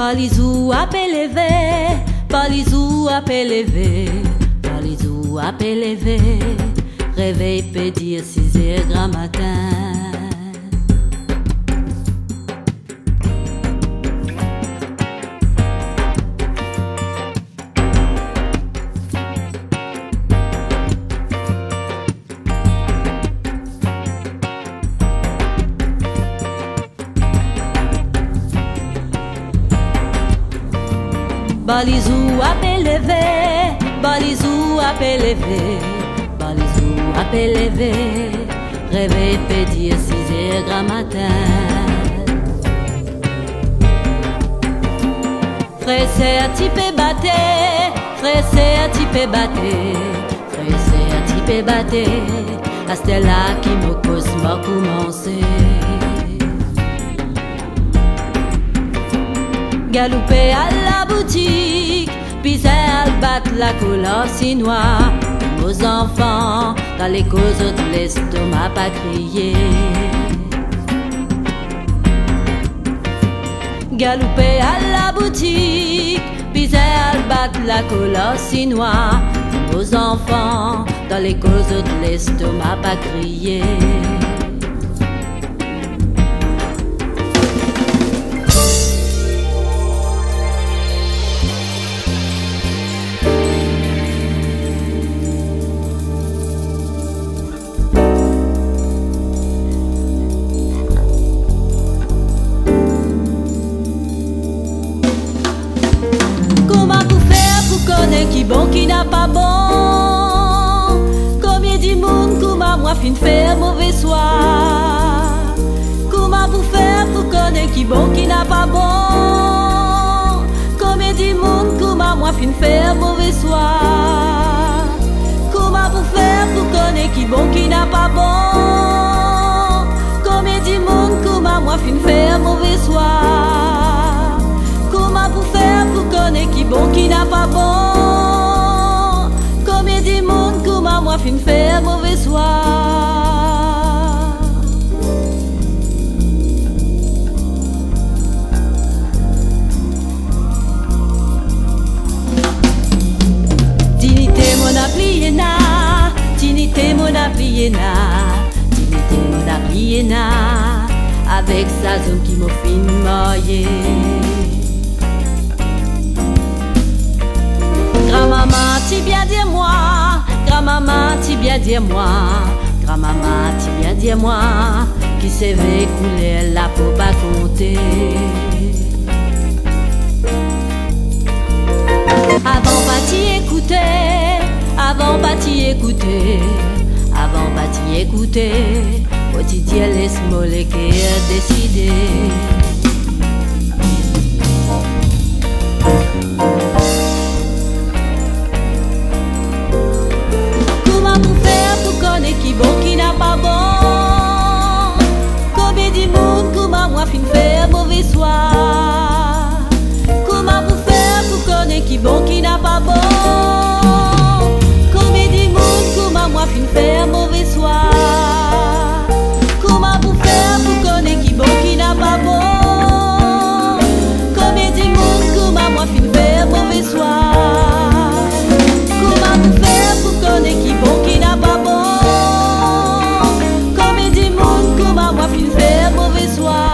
Palizou apelevé, palizou apelevé, palizou apelevé. Réveil peut dire 6h grand matin. Balizou apelevé, balizou apelevé, balizou apelevé. Réveil peut dire 6h grand matin. Frère un petit peu batté, frère un petit peu batté, frère un petit peu batté. À ce là qui me cause m'a commencé. Galouper à la boutique, puis elle bat la couleur si noire. Aux enfants, dans les causes de l'estomac pas crier. Galouper à la boutique, puis elle bat la couleur si noire. Aux enfants, dans les causes de l'estomac pas crier. Qui bon, qui n'a pas bon. Combien de monde comment moi fin faire mauvais soir. Comment vous faire pour connaître qui bon, qui n'a pas bon. Combien de monde comment moi fin faire mauvais soir. Comment vous faire pour connaître qui bon, qui n'a pas bon. Combien de monde comment moi fin faire mauvais soir. Comment vous faire pour connaître qui bon, qui n'a pas bon. Combien de monde comment moi fin faire mauvais soir. Dignité mon applié na, dignité mon applié na, dignité mon applié na. Avec sa zone qui m'a fin moyer. Grand-maman, tu bien dis-moi, grand-maman, tu bien dis-moi, grand-maman, tu bien dis-moi, qui s'est fait couler la peau pas compter. Avant pas t'y écouter, avant pas t'y écouter, avant pas t'y écouter, quotidien laisse-moi les cœurs décider. Qui bon, qui n'a pas bon. Combien de monde, comment moi fin faire mauvais soir. Comment vous faire pour connaître qui bon, qui n'a pas bon. Combien de monde, comment moi fin faire mauvais soir. Comment vous faire pour connaître qui bon, qui n'a pas bon. Combien de monde, comment moi fin faire mauvais soir. Comment vous faire pour connaître qui bon, qui n'a pas bon. Moi fin faire mauvais soir.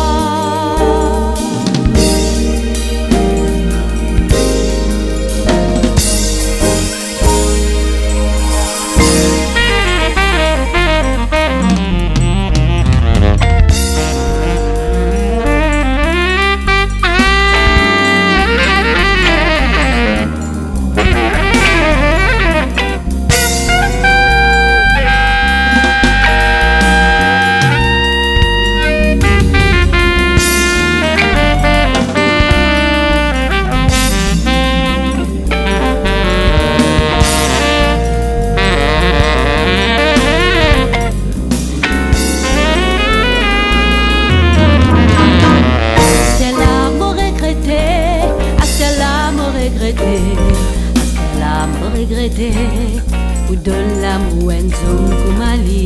Ou de l'amour en zone Koumali.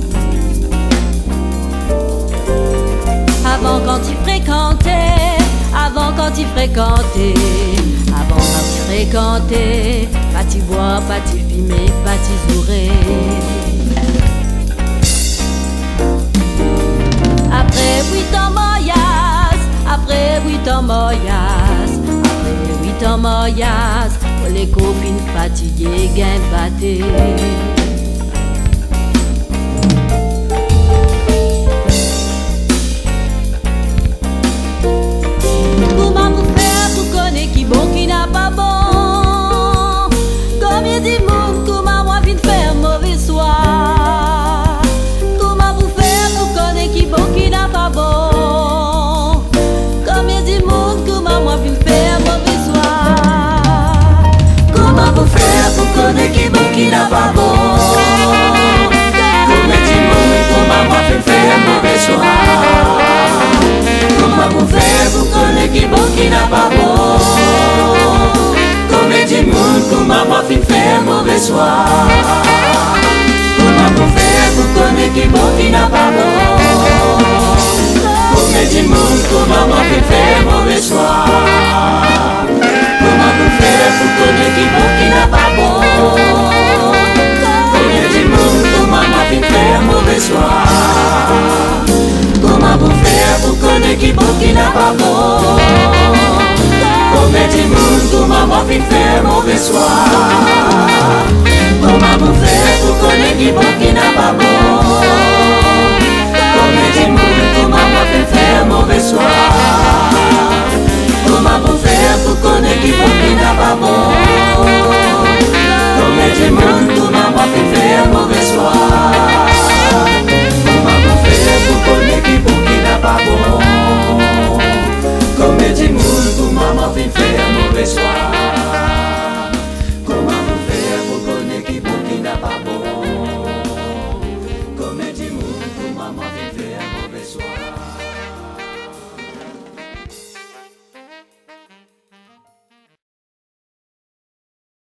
Avant quand tu fréquentais, t'y fréquenter. Avant ma fréquenter, pas t'y boire, pas t'y fumer, pas t'y zourer. Après 8 ans moyas, après 8 ans moyas, après 8 ans moyas, pour les copines fatiguées, gain batté. Comment vous faire pour connaître qui bon, qui n'a pas bon? Combien de monde, comment moi vient faire mauvais soir? Comment vous faire pour connaître qui bon, qui n'a pas bon? Combien de monde, comment moi vient faire mauvais soir? Comment vous faire pour connaître qui bon, qui n'a pas bon? Combien de monde, comment moi vient faire mauvais soir? Comment vous faire pour connaître qui bon, qui n'a pas bon? Combien de monde, comment moi vient faire mauvais soir? Comment vous faire pour connaître qui bon, qui n'a pas bon? Combien de monde, comment moi vient faire mauvais soir?